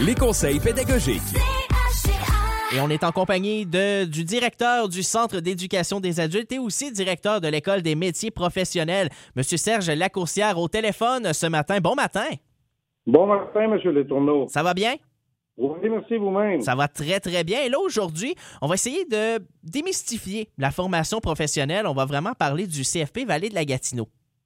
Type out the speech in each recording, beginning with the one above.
les conseils pédagogiques. Et on est en compagnie du directeur du Centre d'éducation des adultes et aussi directeur de l'École des métiers professionnels, M. Serge Lacourcière, au téléphone ce matin. Bon matin. Bon matin, M. Letourneau. Ça va bien? Oui, merci vous-même. Ça va très, très bien. Et là, aujourd'hui, on va essayer de démystifier la formation professionnelle. On va vraiment parler du CFP Vallée de la Gatineau.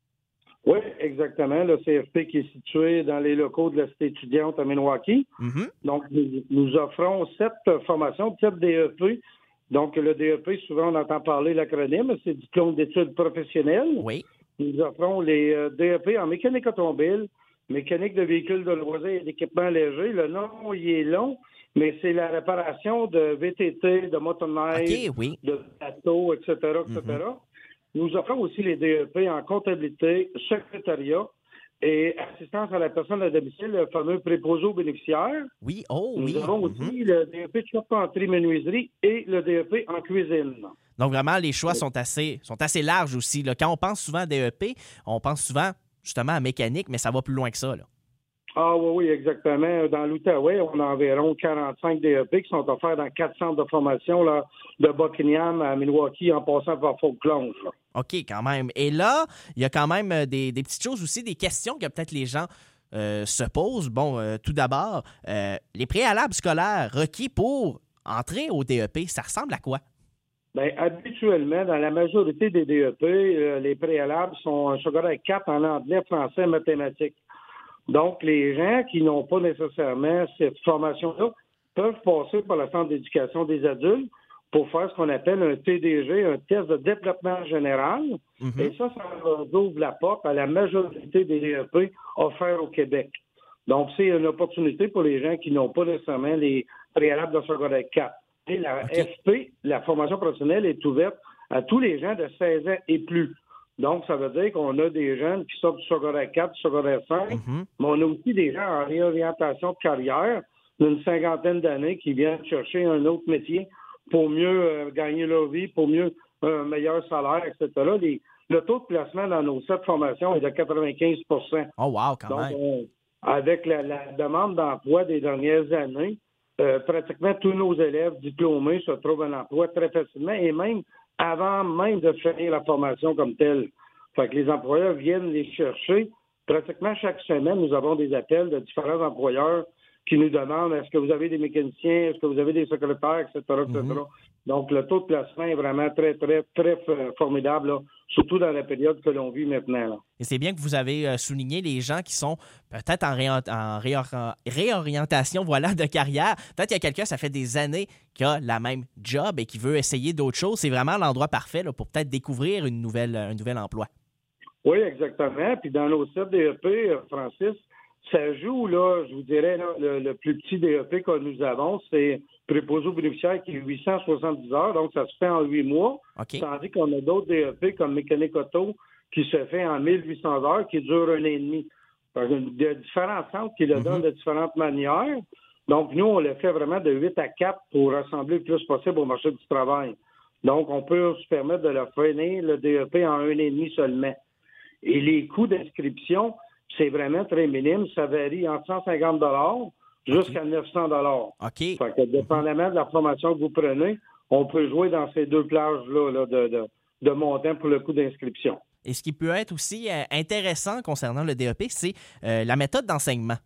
Oui, exactement. Le CFP qui est situé dans les locaux de la cité étudiante à Milwaukee. Mm-hmm. Donc, nous offrons 7 formations, 7 DEP. Donc, le DEP, souvent, on entend parler l'acronyme, c'est Diplôme d'études professionnelles. Oui. Nous offrons les DEP en mécanique automobile, mécanique de véhicules de loisirs et d'équipements légers. Le nom, il est long, mais c'est la réparation de VTT, de motoneige, oui. de bateaux, etc., etc. Mm-hmm. Nous offrons aussi les DEP en comptabilité, secrétariat et assistance à la personne à domicile, le fameux préposé aux bénéficiaires. Oui, Nous avons aussi le DEP de charpenterie menuiserie et le DEP en cuisine. Donc, vraiment, les choix sont assez larges aussi. Là. Quand on pense souvent à DEP, on pense souvent justement à mécanique, mais ça va plus loin que ça, là. Ah oui, exactement. Dans l'Outaouais, on a environ 45 DEP qui sont offerts dans 4 centres de formation là, de Buckingham à Milwaukee en passant par Fauclonge. OK, quand même. Et là, il y a quand même des petites choses aussi, des questions que peut-être les gens se posent. Bon, tout d'abord, les préalables scolaires requis pour entrer au DEP, ça ressemble à quoi? Bien, habituellement, dans la majorité des DEP, les préalables sont un secondaire 4 en anglais, français et mathématiques. Donc, les gens qui n'ont pas nécessairement cette formation-là peuvent passer par le Centre d'éducation des adultes pour faire ce qu'on appelle un TDG, un test de développement général. Mm-hmm. Et ça ouvre la porte à la majorité des DEP offerts au Québec. Donc, c'est une opportunité pour les gens qui n'ont pas nécessairement les préalables de secondaire 4. Et la FP, la formation professionnelle, est ouverte à tous les gens de 16 ans et plus. Donc, ça veut dire qu'on a des jeunes qui sortent du secondaire 4, du secondaire 5, mais on a aussi des gens en réorientation de carrière d'une 50aine d'années qui viennent chercher un autre métier pour mieux gagner leur vie, pour mieux un meilleur salaire, etc. Le taux de placement dans nos 7 formations est de 95 %. Oh wow, quand même! Donc, avec la demande d'emploi des dernières années, pratiquement tous nos élèves diplômés se trouvent un emploi très facilement et même avant même de finir la formation comme telle. Fait que les employeurs viennent les chercher. Pratiquement chaque semaine, nous avons des appels de différents employeurs qui nous demandent est-ce que vous avez des mécaniciens, est-ce que vous avez des secrétaires, etc., etc. Donc, le taux de placement est vraiment très, très, très formidable, là, surtout dans la période que l'on vit maintenant. Là. Et c'est bien que vous avez souligné les gens qui sont peut-être en réorientation de carrière. Peut-être qu'il y a quelqu'un, ça fait des années, qui a la même job et qui veut essayer d'autres choses. C'est vraiment l'endroit parfait là, pour peut-être découvrir un nouvel emploi. Oui, exactement. Puis dans nos 7 DEP, Francis, ça joue, là, je vous dirais, là, le plus petit DEP que nous avons, c'est préposé aux bénéficiaires qui est 870 heures, donc ça se fait en 8 mois. Okay. Tandis qu'on a d'autres DEP comme mécanique auto qui se fait en 1800 heures, qui dure 1 an et demi. Il y a différents centres qui le donnent de différentes manières. Donc, nous, on le fait vraiment de 8 à 4 pour rassembler le plus possible au marché du travail. Donc, on peut se permettre de le freiner, le DEP, en 1 an et demi seulement. Et les coûts d'inscription, c'est vraiment très minime. Ça varie entre 150 $ jusqu'à 900 $. OK. Fait que dépendamment de la formation que vous prenez, on peut jouer dans ces 2 plages-là là, de montant pour le coût d'inscription. Et ce qui peut être aussi intéressant concernant le DEP, c'est la méthode d'enseignement.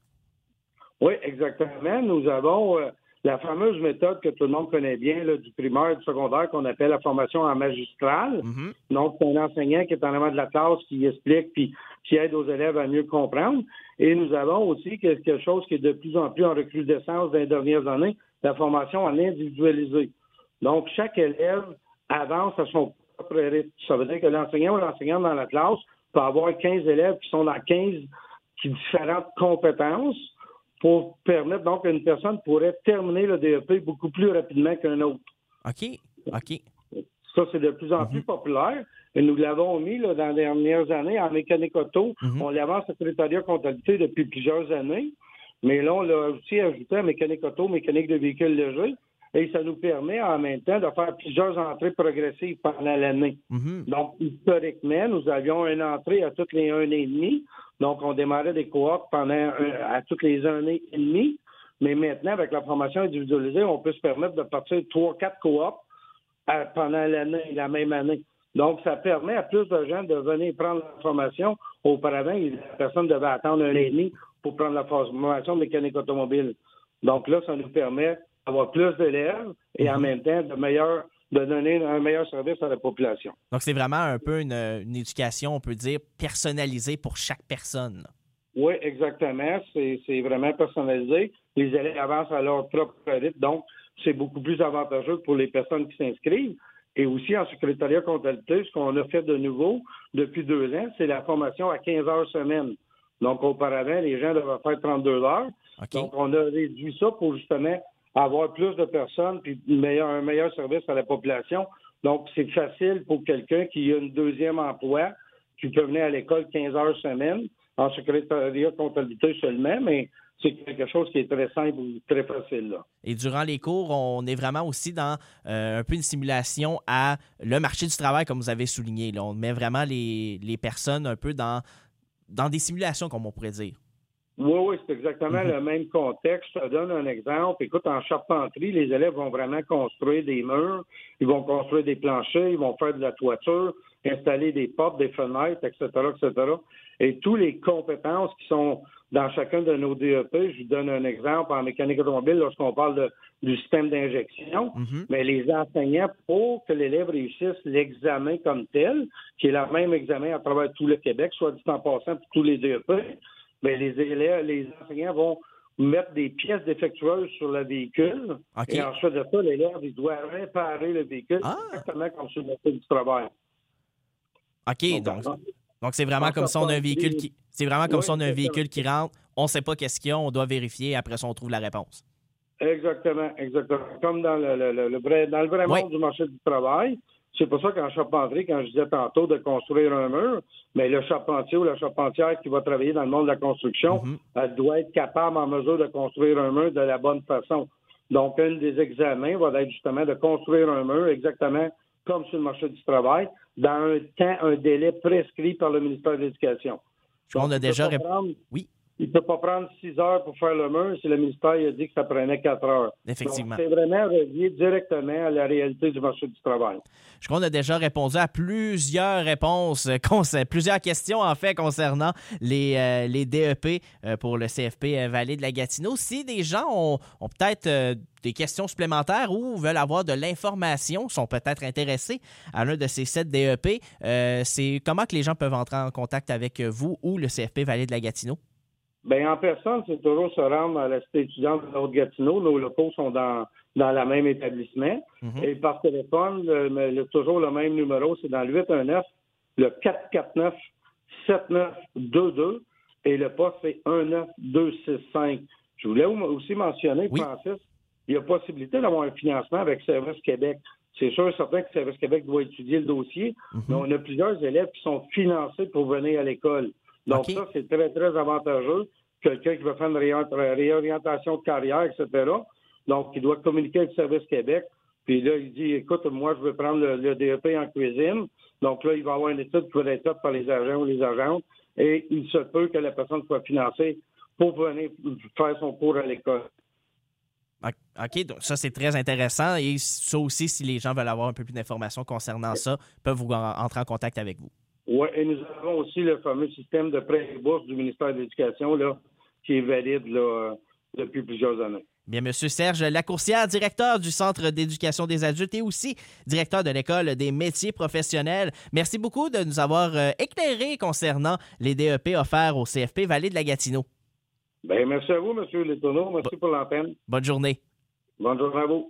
Oui, exactement. Nous avons la fameuse méthode que tout le monde connaît bien là, du primaire et du secondaire qu'on appelle la formation en magistrale. Donc, c'est un enseignant qui est en avant de la classe, qui explique puis qui aide aux élèves à mieux comprendre. Et nous avons aussi quelque chose qui est de plus en plus en recrudescence dans les dernières années, la formation en individualisé. Donc, chaque élève avance à son propre rythme. Ça veut dire que l'enseignant ou l'enseignante dans la classe peut avoir 15 élèves qui sont dans 15 différentes compétences pour permettre donc qu'une personne pourrait terminer le DEP beaucoup plus rapidement qu'un autre. OK. Ça, c'est de plus en plus populaire. Et nous l'avons mis là, dans les dernières années en mécanique auto. On l'avait en secrétariat comptabilité depuis plusieurs années. Mais là, on l'a aussi ajouté en mécanique auto, mécanique de véhicules légers. Et ça nous permet en même temps de faire plusieurs entrées progressives pendant l'année. Donc, historiquement, nous avions une entrée à toutes les 1 an et demi. Donc, on démarrait des cohortes à toutes les 1 an et demi. Mais maintenant, avec la formation individualisée, on peut se permettre de partir 3-4 coops pendant l'année, la même année. Donc, ça permet à plus de gens de venir prendre la formation. Auparavant, la personne devait attendre 1 an et demi pour prendre la formation de mécanique automobile. Donc là, ça nous permet d'avoir plus d'élèves et en même temps de donner un meilleur service à la population. Donc, c'est vraiment un peu une éducation, on peut dire, personnalisée pour chaque personne. Oui, exactement. C'est vraiment personnalisé. Les élèves avancent à leur propre rythme, donc c'est beaucoup plus avantageux pour les personnes qui s'inscrivent. Et aussi, en secrétariat comptabilité, ce qu'on a fait de nouveau depuis 2 ans, c'est la formation à 15 heures semaine. Donc, auparavant, les gens devaient faire 32 heures. Okay. Donc, on a réduit ça pour justement avoir plus de personnes puis un meilleur service à la population. Donc, c'est facile pour quelqu'un qui a un deuxième emploi, qui peut venir à l'école 15 heures semaine, en secrétariat comptabilité seulement, mais c'est quelque chose qui est très simple ou très facile, là. Et durant les cours, on est vraiment aussi dans un peu une simulation à le marché du travail, comme vous avez souligné. Là. On met vraiment les personnes un peu dans des simulations, comme on pourrait dire. Oui, c'est exactement le même contexte. Je te donne un exemple. Écoute, en charpenterie, les élèves vont vraiment construire des murs, ils vont construire des planchers, ils vont faire de la toiture, installer des portes, des fenêtres, etc., etc. Et toutes les compétences qui sont dans chacun de nos DEP, je vous donne un exemple en mécanique automobile, lorsqu'on parle du système d'injection, mais les enseignants, pour que l'élève réussisse l'examen comme tel, qui est le même examen à travers tout le Québec, soit dit en passant pour tous les DEP, mais les enseignants vont mettre des pièces défectueuses sur le véhicule. Okay. Et ensuite de ça, l'élève, il doit réparer le véhicule exactement comme sur le marché du travail. OK, donc c'est vraiment comme si on a un véhicule qui qui rentre, on ne sait pas qu'est-ce qu'il y a, on doit vérifier, après ça on trouve la réponse. Exactement. Comme dans le vrai monde du marché du travail. C'est pour ça qu'en charpenterie, quand je disais tantôt de construire un mur, mais le charpentier ou la charpentière qui va travailler dans le monde de la construction, elle doit être capable en mesure de construire un mur de la bonne façon. Donc, un des examens va être justement de construire un mur exactement comme sur le marché du travail, dans un délai prescrit par le ministère de l'Éducation. On a déjà Oui. Il ne peut pas prendre 6 heures pour faire le mur si le ministère a dit que ça prenait 4 heures. Effectivement. Donc, c'est vraiment relié directement à la réalité du marché du travail. Je crois qu'on a déjà répondu à plusieurs plusieurs questions en fait concernant les DEP pour le CFP Vallée de la Gatineau. Si des gens ont peut-être des questions supplémentaires ou veulent avoir de l'information, sont peut-être intéressés à l'un de ces 7 DEP, c'est comment que les gens peuvent entrer en contact avec vous ou le CFP Vallée de la Gatineau? Bien, en personne, c'est toujours se rendre à la cité étudiante de Haute-Gatineau. Nos locaux sont dans le même établissement. Et par téléphone, toujours le même numéro, c'est dans le 819, le 449-7922. Et le poste, c'est 19265. Je voulais aussi mentionner, Francis, il y a possibilité d'avoir un financement avec Service Québec. C'est sûr et certain que Service Québec doit étudier le dossier, mais on a plusieurs élèves qui sont financés pour venir à l'école. Donc ça, c'est très, très avantageux. Quelqu'un qui veut faire une réorientation de carrière, etc. Donc, il doit communiquer avec Service Québec. Puis là, il dit, écoute, moi, je veux prendre le DEP en cuisine. Donc là, il va avoir une étude qui va être faite par les agents ou les agentes. Et il se peut que la personne soit financée pour venir faire son cours à l'école. OK, donc ça, c'est très intéressant. Et ça aussi, si les gens veulent avoir un peu plus d'informations concernant ça, peuvent vous entrer en contact avec vous. Oui, et nous avons aussi le fameux système de prêt et bourse du ministère de l'Éducation là, qui est valide là, depuis plusieurs années. Bien, M. Serge Lacourcière, directeur du Centre d'éducation des adultes et aussi directeur de l'École des métiers professionnels. Merci beaucoup de nous avoir éclairé concernant les DEP offerts au CFP Vallée de la Gatineau. Bien, merci à vous, M. Letourneau. Merci pour l'antenne. Bonne journée. Bonne journée à vous.